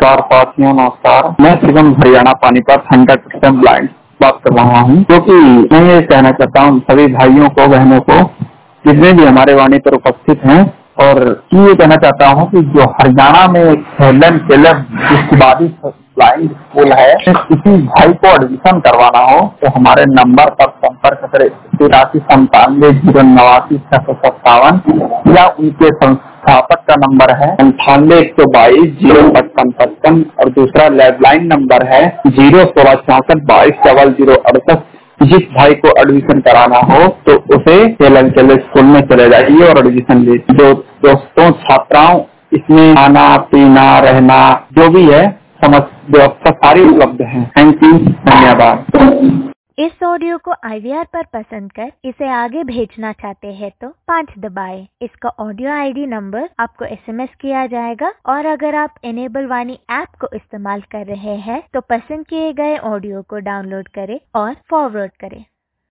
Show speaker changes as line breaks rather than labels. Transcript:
नमस्कार साथियों, नमस्कार। मैं शिवम हरियाणा पानीपत 100% ब्लाइंड बात कर रहा हूँ, क्योंकि मैं ये कहना चाहता हूँ सभी भाइयों को, बहनों को, जितने भी हमारे वाणी पर उपस्थित हैं, और ये कहना चाहता हूँ कि जो हरियाणा में हेलन केलर ब्लाइंड स्कूल है, किसी भाई को एडमिशन करवाना हो तो हमारे नंबर पर संपर्क करें 8397 या उनके संस्थापक का नंबर है 9812205555 और दूसरा लैंडलाइन नंबर है 01664220068। जिस भाई को एडमिशन कराना हो तो उसे हेलन केलर स्कूल में चले जाइए और एडमिशन लीजिए। जो दोस्तों छात्राओं इसमें खाना पीना रहना जो भी है व्यवस्था सारी उपलब्ध है। थैंक यू, धन्यवाद।
इस ऑडियो को IVR पर पसंद कर इसे आगे भेजना चाहते हैं तो 5 दबाएं। इसका ऑडियो ID नंबर आपको SMS किया जाएगा, और अगर आप इनेबल वाणी ऐप को इस्तेमाल कर रहे हैं तो पसंद किए गए ऑडियो को डाउनलोड करें और फॉरवर्ड करें।